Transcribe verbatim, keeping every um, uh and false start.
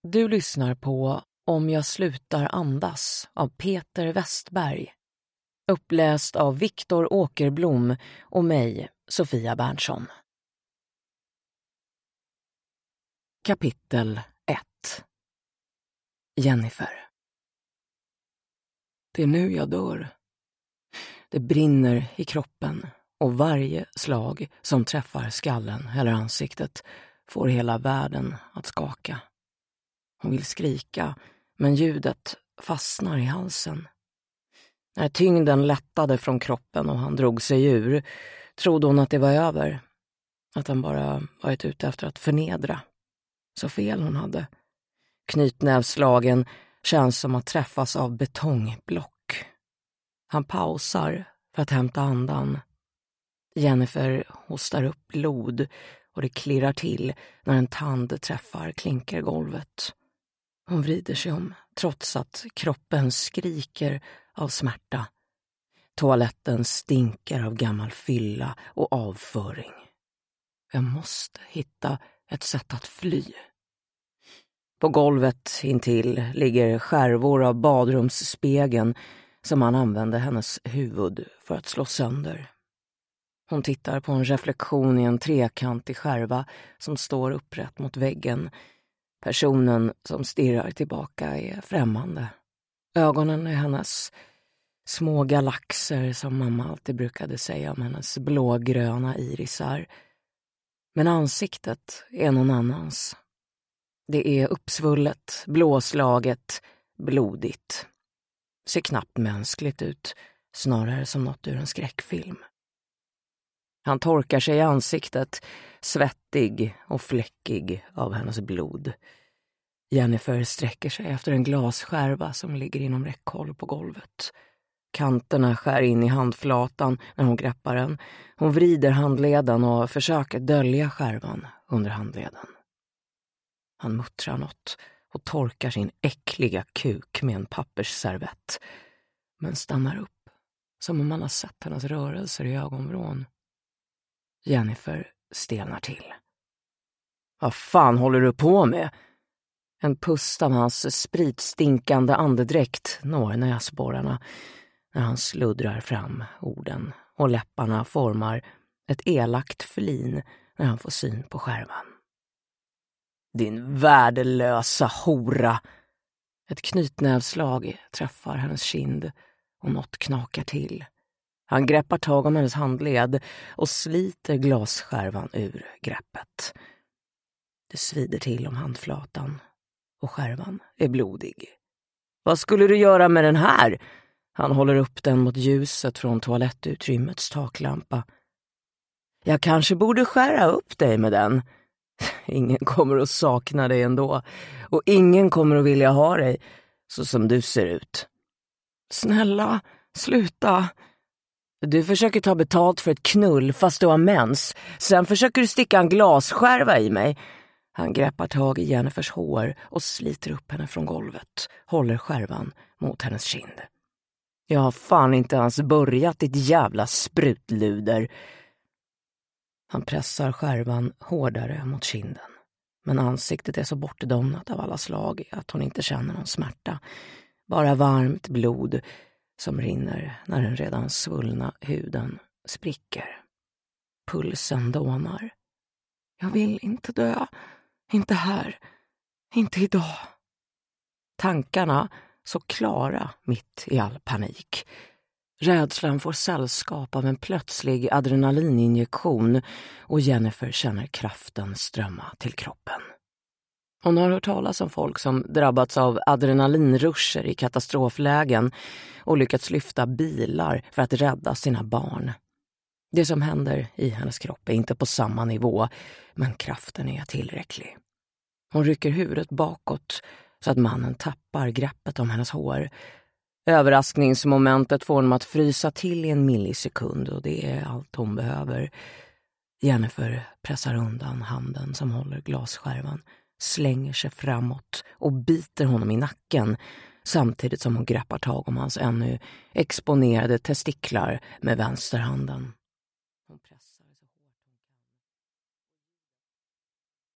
Du lyssnar på Om jag slutar andas av Peter Westberg. Uppläst av Viktor Åkerblom och mig, Sofia Berntsson. Kapitel ett. Jennifer. Det är nu jag dör. Det brinner i kroppen och varje slag som träffar skallen eller ansiktet får hela världen att skaka. Hon vill skrika, men ljudet fastnar i halsen. När tyngden lättade från kroppen och han drog sig ur, trodde hon att det var över. Att han bara varit ute efter att förnedra. Så fel hon hade. Knytnävslagen känns som att träffas av betongblock. Han pausar för att hämta andan. Jennifer hostar upp blod och det klirrar till när en tand träffar klinkergolvet. Hon vrider sig om, trots att kroppen skriker av smärta. Toaletten stinker av gammal fylla och avföring. Jag måste hitta ett sätt att fly. På golvet intill ligger skärvor av badrumsspegeln som han använde hennes huvud för att slå sönder. Hon tittar på en reflektion i en trekantig skärva som står upprätt mot väggen. Personen som stirrar tillbaka är främmande. Ögonen är hennes små galaxer som mamma alltid brukade säga om hennes blågröna irisar. Men ansiktet är någon annans. Det är uppsvullet, blåslaget, blodigt. Ser knappt mänskligt ut, snarare som något ur en skräckfilm. Han torkar sig i ansiktet, svettig och fläckig av hennes blod. Jennifer sträcker sig efter en glasskärva som ligger inom räckhåll på golvet. Kanterna skär in i handflatan när hon greppar den. Hon vrider handleden och försöker dölja skärvan under handleden. Han muttrar något och torkar sin äckliga kuk med en pappersservett. Men stannar upp, som om man har sett hennes rörelser i ögonvrån. Jennifer stelnar till. Vad fan håller du på med? En pust av hans spritstinkande andedräkt når näsborrarna när han sluddrar fram orden och läpparna formar ett elakt flin när han får syn på skärvan. Din värdelösa hora! Ett knytnävslag träffar hennes kind och något knakar till. Han greppar tag om hennes handled och sliter glasskärvan ur greppet. Det svider till om handflatan och skärvan är blodig. Vad skulle du göra med den här? Han håller upp den mot ljuset från toalettutrymmets taklampa. Jag kanske borde skära upp dig med den. Ingen kommer att sakna dig ändå och ingen kommer att vilja ha dig så som du ser ut. Snälla, sluta. Du försöker ta betalt för ett knull fast du har mens. Sen försöker du sticka en glasskärva i mig. Han greppar tag i Jennifers hår och sliter upp henne från golvet. Håller skärvan mot hennes kind. Jag har fan inte ens börjat, ditt jävla sprutluder. Han pressar skärvan hårdare mot kinden. Men ansiktet är så bortdomnat av alla slag att hon inte känner någon smärta. Bara varmt blod som rinner när den redan svullna huden spricker. Pulsen dånar. Jag vill inte dö. Inte här. Inte idag. Tankarna så klara mitt i all panik. Rädslan får sällskap av en plötslig adrenalininjektion och Jennifer känner kraften strömma till kroppen. Hon har hört talas om folk som drabbats av adrenalinruscher i katastroflägen och lyckats lyfta bilar för att rädda sina barn. Det som händer i hennes kropp är inte på samma nivå, men kraften är tillräcklig. Hon rycker huvudet bakåt så att mannen tappar greppet om hennes hår. Överraskningsmomentet får honom att frysa till i en millisekund och det är allt hon behöver. Jennifer pressar undan handen som håller glasskärvan, slänger sig framåt och biter honom i nacken samtidigt som hon greppar tag om hans ännu exponerade testiklar med vänsterhanden.